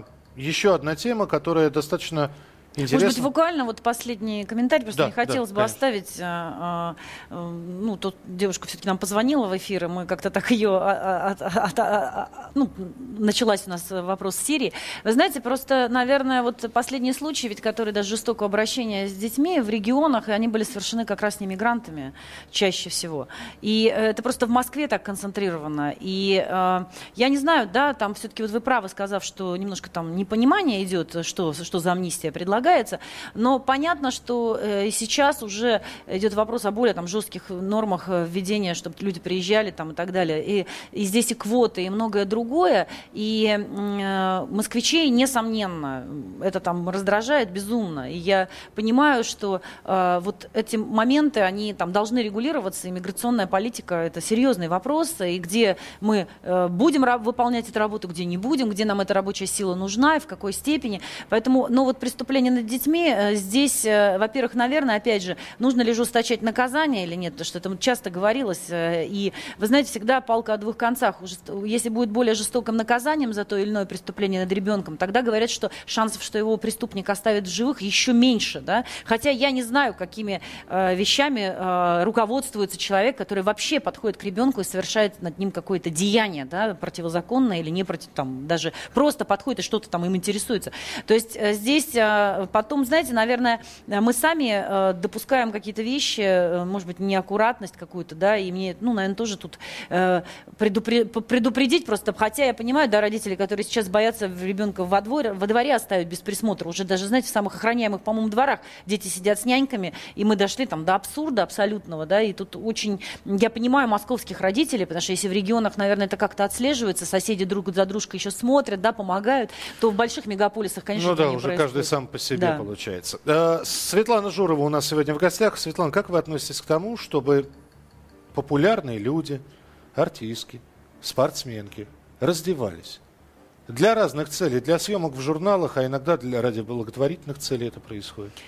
Еще одна тема, которая достаточно интересна. Может быть, буквально вот последний комментарий, просто да, не хотелось да, бы конечно. оставить. А, а, ну, тут девушка все-таки нам позвонила в эфир, и мы как-то так ее... А, а, а, а, ну, началась у нас вопрос с Сирии. Вы знаете, просто, наверное, вот последние случаи, ведь которые даже жестокого обращения с детьми в регионах, и они были совершены как раз не мигрантами чаще всего. И это просто в Москве так концентрировано. И а, я не знаю, да, там все-таки вот вы правы, сказав, что немножко там непонимание идет, что, что за амнистия предлагается. Но понятно, что э, сейчас уже идет вопрос о более там, жестких нормах введения, чтобы люди приезжали там, и так далее. И, и здесь и квоты, и многое другое. И э, москвичей, несомненно, это там раздражает безумно. И я понимаю, что э, вот эти моменты, они там должны регулироваться. Иммиграционная политика – это серьезный вопрос. И где мы э, будем ра- выполнять эту работу, где не будем, где нам эта рабочая сила нужна и в какой степени. Поэтому, ну вот преступление над детьми, здесь, во-первых, наверное, опять же, нужно ли ужесточать наказание или нет, потому что это часто говорилось, и, вы знаете, всегда палка о двух концах. Если будет более жестоким наказанием за то или иное преступление над ребенком, тогда говорят, что шансов, что его преступник оставит в живых, еще меньше, да? Хотя я не знаю, какими э, вещами э, руководствуется человек, который вообще подходит к ребенку и совершает над ним какое-то деяние, да, противозаконное или не против, там, даже просто подходит и что-то там им интересуется. То есть э, здесь э, потом, знаете, наверное, мы сами э, допускаем какие-то вещи, э, может быть, неаккуратность какую-то, да, и мне, ну, наверное, тоже тут э, предупре- предупредить просто, хотя я понимаю, да, родители, которые сейчас боятся ребенка во дворе, во дворе оставить без присмотра, уже даже, знаете, в самых охраняемых, по-моему, дворах дети сидят с няньками, и мы дошли там до абсурда абсолютного, да, и тут очень, я понимаю московских родителей, потому что если в регионах, наверное, это как-то отслеживается, соседи друг за дружкой еще смотрят, да, помогают, то в больших мегаполисах, конечно, ну это да, не уже происходит. каждый сам по себе, да. Получается. Светлана Журова у нас сегодня в гостях. Светлана, как вы относитесь к тому, чтобы популярные люди, артистки, спортсменки раздевались для разных целей, для съемок в журналах, а иногда для, ради благотворительных целей это происходит?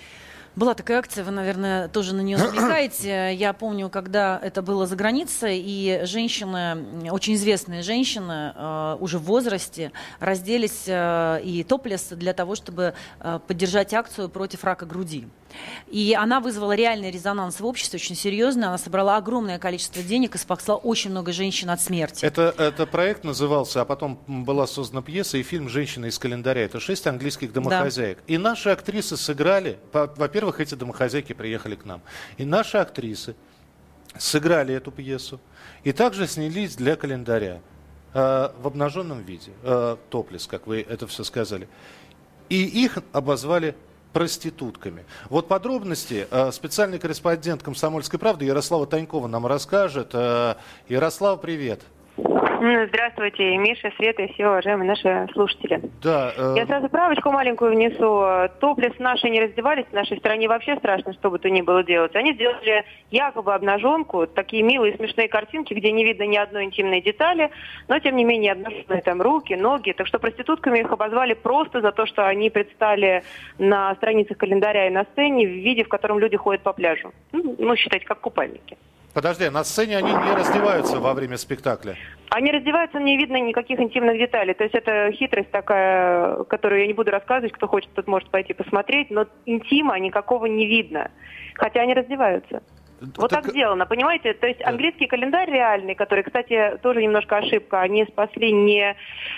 Была такая акция, вы, наверное, тоже на нее намекаете. Я помню, когда это было за границей, и женщины, очень известные женщины, э, уже в возрасте, разделись э, и топлес для того, чтобы э, поддержать акцию против рака груди. И она вызвала реальный резонанс в обществе, очень серьезный. Она собрала огромное количество денег и спасла очень много женщин от смерти. Это, это проект назывался, а потом была создана пьеса и фильм «Женщина из календаря». Это шесть английских домохозяек. Да. И наши актрисы сыграли, во-первых, эти домохозяйки приехали к нам. И наши актрисы сыграли эту пьесу и также снялись для календаря э, в обнаженном виде, э, топлес, как вы это все сказали. И их обозвали проститутками. Вот подробности э, специальный корреспондент «Комсомольской правды» Ярослава Танькова нам расскажет. Э, Ярослава, привет. Здравствуйте, Миша, Света и все уважаемые наши слушатели. Да, э... Я сразу правочку маленькую внесу. Топлес наши не раздевались, в нашей стране вообще страшно, что бы то ни было делать. Они сделали якобы обнаженку, такие милые смешные картинки, где не видно ни одной интимной детали, но тем не менее обнаженные там руки, ноги. Так что проститутками их обозвали просто за то, что они предстали на страницах календаря и на сцене в виде, в котором люди ходят по пляжу. Ну, считайте, как купальники. Подожди, на сцене они не раздеваются во время спектакля? Они раздеваются, не видно никаких интимных деталей. То есть это хитрость такая, которую я не буду рассказывать. Кто хочет, тот может пойти посмотреть. Но интима никакого не видно. Хотя они раздеваются. Вот так, так сделано, понимаете? То есть английский календарь реальный, который, кстати, тоже немножко ошибка. Они спасли не...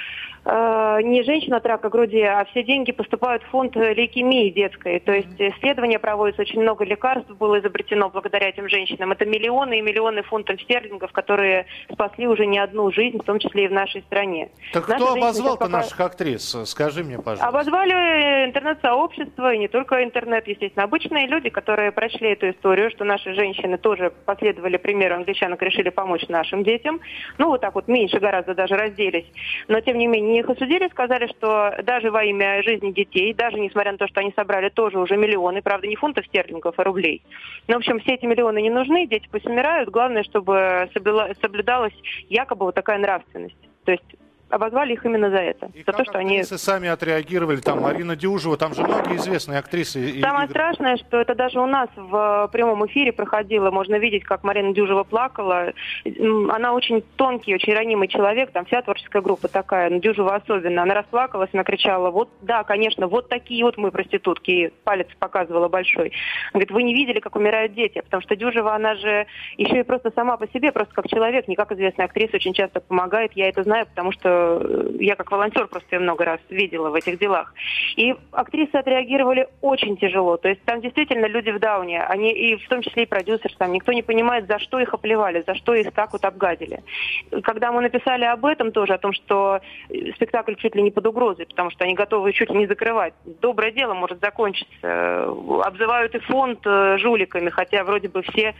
не женщина от рака груди, а все деньги поступают в фонд лейкемии детской. То есть исследования проводятся, очень много лекарств было изобретено благодаря этим женщинам. Это миллионы и миллионы фунтов стерлингов, которые спасли уже не одну жизнь, в том числе и в нашей стране. Так Наши кто обозвал-то пока... наших актрис? Скажи мне, пожалуйста. Обозвали интернет-сообщество, и не только интернет, естественно. Обычные люди, которые прочли эту историю, что наши женщины тоже последовали примеру англичанок, решили помочь нашим детям. Ну, вот так вот меньше гораздо даже разделись. Но, тем не менее, их осудили, сказали, что даже во имя жизни детей, даже несмотря на то, что они собрали тоже уже миллионы, правда, не фунтов стерлингов, а рублей. Но, в общем, все эти миллионы не нужны, дети пусть умирают, главное, чтобы соблюдалась якобы вот такая нравственность. То есть обозвали их именно за это. И за как то, что они сами отреагировали, там Марина Дюжева, там же многие известные актрисы. Самое и... страшное, что это даже у нас в прямом эфире проходило, можно видеть, как Марина Дюжева плакала. Она очень тонкий, очень ранимый человек, там вся творческая группа такая, но Дюжева особенно. Она расплакалась, она кричала: вот, да, конечно, вот такие вот мы проститутки, и палец показывала большой. Она говорит: вы не видели, как умирают дети, потому что Дюжева, она же еще и просто сама по себе, просто как человек, не как известная актриса, очень часто помогает. Я это знаю, потому что я как волонтер просто ее много раз видела в этих делах. И актрисы отреагировали очень тяжело. То есть там действительно люди в дауне, они, и в том числе и продюсер сам, никто не понимает, за что их оплевали, за что их так вот обгадили. Когда мы написали об этом тоже, о том, что спектакль чуть ли не под угрозой, потому что они готовы чуть ли не закрывать. Доброе дело может закончиться. Обзывают и фонд жуликами, хотя вроде бы все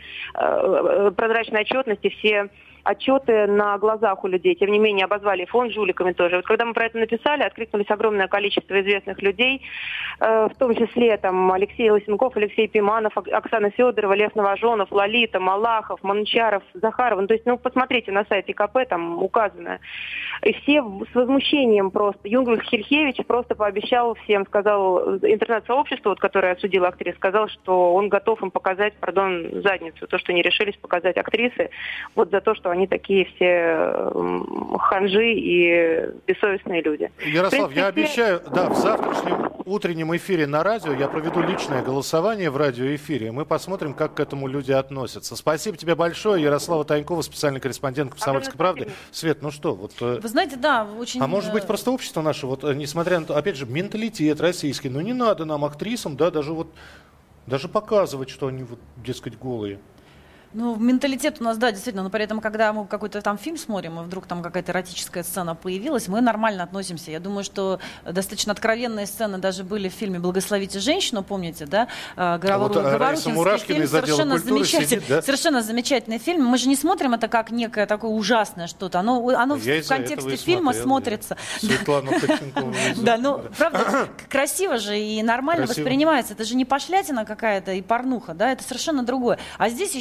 прозрачной отчетности, все отчеты на глазах у людей. Тем не менее, обозвали фонд жуликами тоже. Вот когда мы про это написали, откликнулись огромное количество известных людей, э, в том числе там Алексей Лысенков, Алексей Пиманов, Оксана Федорова, Лев Новоженов, Лолита, Малахов, Манучаров, Захаров. Ну, то есть, ну, посмотрите на сайте ка пэ, там указано. И все с возмущением просто. Юнгвис Хильхевич просто пообещал всем, сказал интернет-сообществу, вот, которое осудило актрис, сказал, что он готов им показать, пардон, задницу. То, что не решились показать актрисы, вот за то, что они такие все ханжи и бессовестные люди. Ярослав, принципе, я обещаю, да, в завтрашнем утреннем эфире на радио я проведу личное голосование в радиоэфире, и мы посмотрим, как к этому люди относятся. Спасибо тебе большое, Ярослава Танькова, специальный корреспондент «Комсомольской правды». Свет, ну что, вот... Вы знаете, да, очень... А может быть, просто общество наше, вот, несмотря на то, опять же, менталитет российский, ну не надо нам, актрисам, да, даже вот, даже показывать, что они, вот, дескать, голые. Ну, менталитет у нас, да, действительно, но при этом, когда мы какой-то там фильм смотрим, и вдруг там какая-то эротическая сцена появилась, мы нормально относимся. Я думаю, что достаточно откровенные сцены даже были в фильме «Благословите женщину», помните, да? Говорухинский фильм, совершенно замечательный, да? Совершенно замечательный фильм. Мы же не смотрим это как некое такое ужасное что-то. Оно, оно в контексте фильма смотрел, смотрится. Светлана Ходченкова. Да, ну, правда, красиво же и нормально воспринимается. Это же не пошлятина какая-то и порнуха, да, это совершенно другое. А здесь еще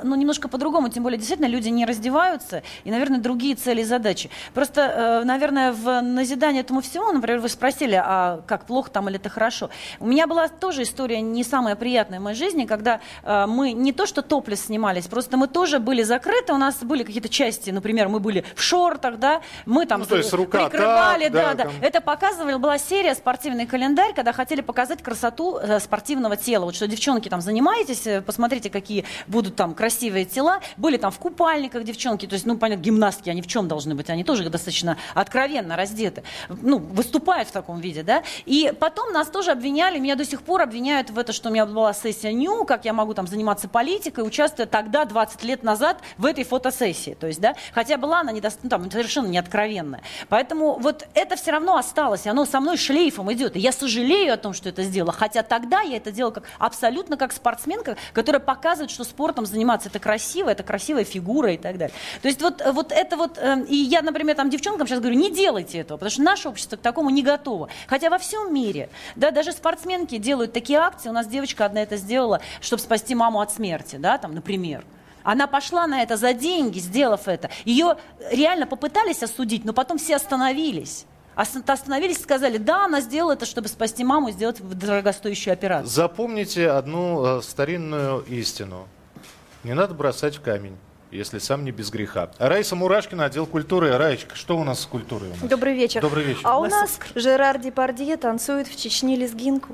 ну, немножко по-другому, тем более, действительно, люди не раздеваются, и, наверное, другие цели и задачи. Просто, наверное, в назидание этому всему, например, вы спросили, а как, плохо там или это хорошо? У меня была тоже история не самая приятная в моей жизни, когда мы не то что топлес снимались, просто мы тоже были закрыты, у нас были какие-то части, например, мы были в шортах, да, мы там ну, то есть рука прикрывали, так, да, да, да. там... Это показывали, была серия «Спортивный календарь», когда хотели показать красоту э, спортивного тела. Вот что, девчонки, там, занимаетесь, посмотрите, какие будут там красивые тела. Были там в купальниках девчонки, то есть, ну, понятно, гимнастки, они в чем должны быть? Они тоже достаточно откровенно раздеты, ну, выступают в таком виде, да. И потом нас тоже обвиняли, меня до сих пор обвиняют в это, что у меня была сессия НЮ, как я могу там заниматься политикой, участвуя тогда, двадцать лет назад, в этой фотосессии, то есть, да, хотя была она недост... ну, там, совершенно не откровенная. Поэтому вот это все равно осталось, и оно со мной шлейфом идет, и я сожалею о том, что это сделала, хотя тогда я это делала как, абсолютно как спортсменка, которая показывает, что спортом заниматься это красиво, это красивая фигура и так далее. То есть вот, вот это вот, э, и я, например, там девчонкам сейчас говорю, не делайте этого, потому что наше общество к такому не готово. Хотя во всем мире, да, даже спортсменки делают такие акции, у нас девочка одна это сделала, чтобы спасти маму от смерти, да, там, например. Она пошла на это за деньги, сделав это. Ее реально попытались осудить, но потом все остановились. Остановились и сказали, да, она сделала это, чтобы спасти маму и сделать дорогостоящую операцию. Запомните одну э, старинную истину. Не надо бросать в камень, если сам не без греха. Раиса Мурашкина, отдел культуры. Раечка, что у нас с культурой? У нас? Добрый вечер. Добрый вечер. А у нас Жерар Депардье танцует в Чечне лезгинку.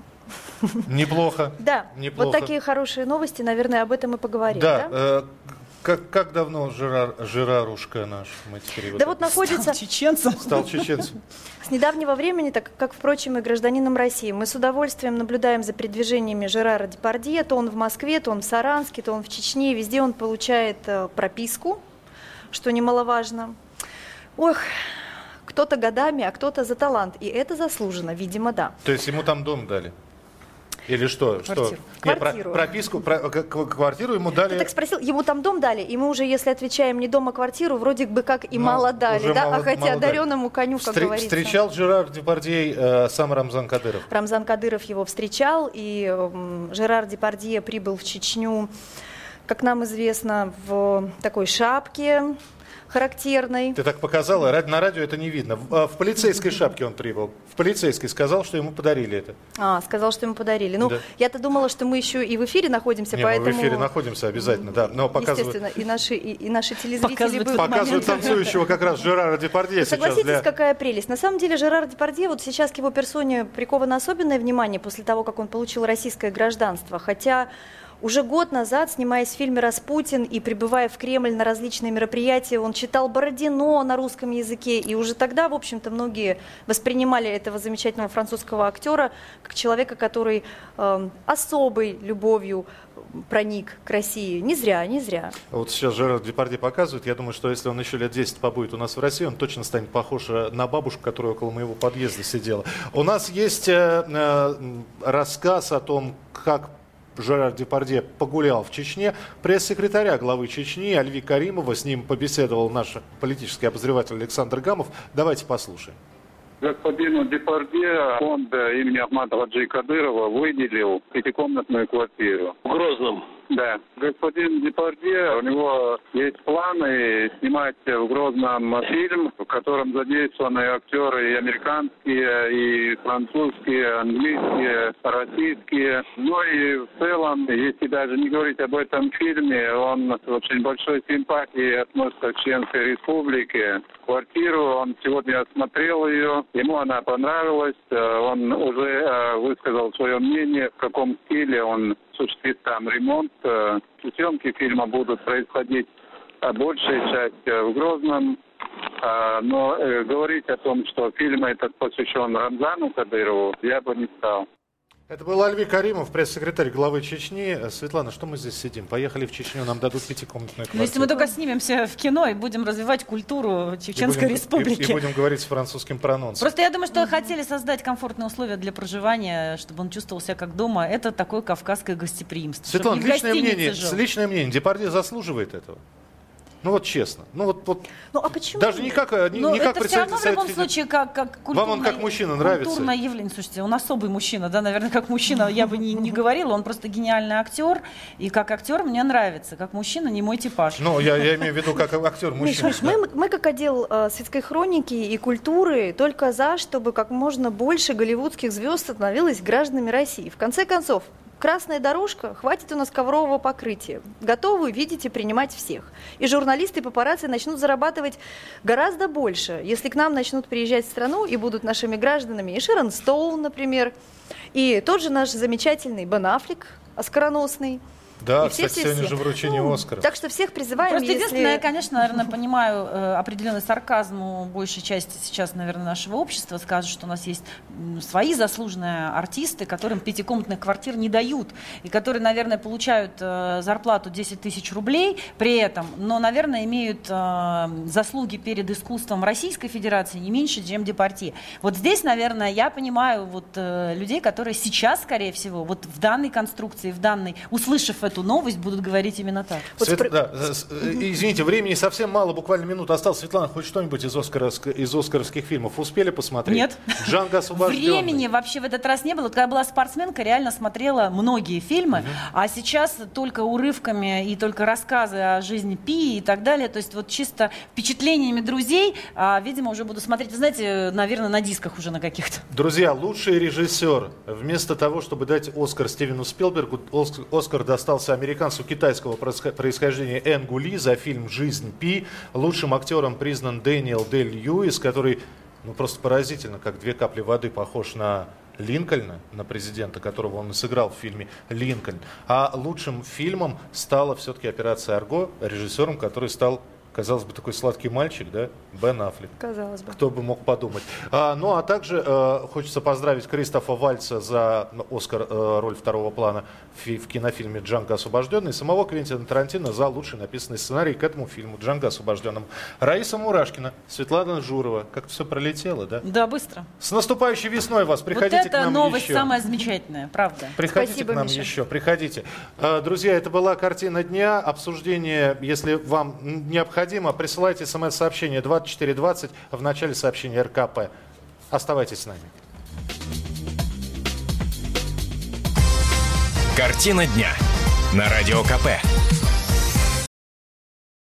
Неплохо. Да, Неплохо. Вот такие хорошие новости, наверное, об этом и поговорим. Да, да? Э, как, как давно Жерар, Жерарушка наш? Мы теперь да вот, вот находится... Стал чеченцем. Стал чеченцем. С недавнего времени, так как, впрочем, и гражданином России, мы с удовольствием наблюдаем за передвижениями Жерара Депардье. То он в Москве, то он в Саранске, то он в Чечне. Везде он получает э, прописку, что немаловажно. Ох... Кто-то годами, а кто-то за талант. И это заслуженно, видимо, да. То есть ему там дом дали? Или что? Квартиру. что? Квартиру. Нет, про, прописку, про, квартиру ему дали... Ты так спросил, ему там дом дали, и мы уже, если отвечаем не дом, а квартиру, вроде бы как и ну, мало дали, да? Мало, а хотя одаренному коню, как Встр... говорится. Встречал Жерар Депардье э, сам Рамзан Кадыров? Рамзан Кадыров его встречал, и э, Жерар Депардье прибыл в Чечню, как нам известно, в такой шапке характерной. Ты так показала, на радио это не видно. В, в полицейской шапке он прибыл. В полицейской сказал, что ему подарили это. А, сказал, что ему подарили. Ну, да. Я-то думала, что мы еще и в эфире находимся, не, поэтому... мы в эфире находимся обязательно, да. Но показывают... Естественно, и наши, и, и наши телезрители показывают, будут... Показывают танцующего как раз Жерара Депардье. Согласитесь, для... какая прелесть. На самом деле Жерар Депардье, вот сейчас к его персоне приковано особенное внимание после того, как он получил российское гражданство. Хотя... Уже год назад, снимаясь в фильме «Распутин» и прибывая в Кремль на различные мероприятия, он читал Бородино на русском языке. И уже тогда, в общем-то, многие воспринимали этого замечательного французского актера как человека, который э, особой любовью проник к России. Не зря, не зря. Вот сейчас Жерар Депардье показывает. Я думаю, что если он еще лет десять побудет у нас в России, он точно станет похож на бабушку, которая около моего подъезда сидела. У нас есть э, э, рассказ о том, как Жерар Депардье погулял в Чечне. Пресс-секретаря главы Чечни Альви Каримова, с ним побеседовал наш политический обозреватель Александр Гамов. Давайте послушаем. Господину Депардье фонд имени Ахмата Хаджи Кадырова выделил пятикомнатную квартиру. В Грозном. Да. Господин Депардье, у него есть планы снимать в Грозном фильм, в котором задействованы актеры и американские, и французские, английские, российские. Ну и в целом, если даже не говорить об этом фильме, он с очень большой симпатией относится к Чеченской Республике. Квартиру, он сегодня осмотрел ее, ему она понравилась, он уже высказал свое мнение, в каком стиле он осуществит там ремонт. Съемки фильма будут происходить большая часть в Грозном, но говорить о том, что фильм этот посвящен Рамзану Кадырову, я бы не стал. Это был Альви Каримов, пресс-секретарь главы Чечни. Светлана, что мы здесь сидим? Поехали в Чечню, нам дадут пятикомнатную квартиру. Но если мы только снимемся в кино и будем развивать культуру Чеченской и будем, Республики. И, и будем говорить с французским прононсом. Просто я думаю, что хотели создать комфортные условия для проживания, чтобы он чувствовал себя как дома. Это такое кавказское гостеприимство. Светлана, личное мнение, личное мнение. Депардье заслуживает этого? Ну вот честно. Ну вот, вот ну а почему? Даже не как, не, ну, не как это все равно в любом случае как, как культурное, вам он как мужчина нравится? Культурное явление. Слушайте, он особый мужчина, да, наверное, как мужчина я бы не, не говорила, он просто гениальный актер, и как актер мне нравится, как мужчина не мой типаж. Ну, я, я имею в виду как актер мужчина. Миш, Миш, мы, мы как отдел э, светской хроники и культуры только за, чтобы как можно больше голливудских звезд становилось гражданами России. В конце концов, красная дорожка, хватит у нас коврового покрытия. Готовы видеть и принимать всех. И журналисты и папарацци начнут зарабатывать гораздо больше, если к нам начнут приезжать в страну и будут нашими гражданами и Шерон Стоун, например, и тот же наш замечательный Бен Аффлек, оскароносный. Да, и кстати, все, все, сегодня все. же вручение ну, Оскара. Так что всех призываем, Просто если... единственное, я, конечно, наверное, понимаю э, определенный сарказм у большей части сейчас, наверное, нашего общества. Скажут, что у нас есть свои заслуженные артисты, которым пятикомнатных квартир не дают, и которые, наверное, получают э, зарплату десять тысяч рублей при этом, но, наверное, имеют э, заслуги перед искусством Российской Федерации не меньше, чем Депардье. Вот здесь, наверное, я понимаю вот, э, людей, которые сейчас, скорее всего, вот в данной конструкции, в данной, услышав эту новость, будут говорить именно так. Свет... Вот... Да. Извините, времени совсем мало, буквально минута осталась. Светлана, хоть что-нибудь из, оскаровск... из оскаровских фильмов успели посмотреть? Нет. Джанго освобожденный. Времени вообще в этот раз не было. Когда была спортсменка, реально смотрела многие фильмы, угу. а сейчас только урывками и только рассказы о жизни Пи и так далее. То есть вот чисто впечатлениями друзей, а, видимо, уже буду смотреть, вы знаете, наверное, на дисках уже на каких-то. Друзья, лучший режиссер. Вместо того, чтобы дать Оскар Стивену Спилбергу, Оскар достался американцу китайского происхождения Энгу Ли за фильм «Жизнь Пи». Лучшим актером признан Дэниел Дэй-Льюис, который, ну, просто поразительно, как две капли воды похож на Линкольна, на президента, которого он и сыграл в фильме «Линкольн». А лучшим фильмом стала все-таки «Операция Арго», режиссером, который стал, казалось бы, такой сладкий мальчик, да, Бен Аффлек. Казалось бы. Кто бы мог подумать. А, ну, а также э, хочется поздравить Кристофа Вальца за Оскар э, роль второго плана в, в кинофильме «Джанго освобожденный», и самого Квентина Тарантино за лучший написанный сценарий к этому фильму «Джанго освобожденному». Раиса Мурашкина, Светлана Журова. Как-то все пролетело, да? Да, быстро. С наступающей весной вас. Приходите вот это к нам новость еще. самая замечательная, правда. Приходите Спасибо, к нам Миша. еще, приходите. Друзья, это была «Картина дня». Обсуждение, если вам необходимо, присылайте смс-сообщение двадцать четыре двадцать в начале сообщения эр ка пэ. Оставайтесь с нами. «Картина дня» на Радио ка пэ.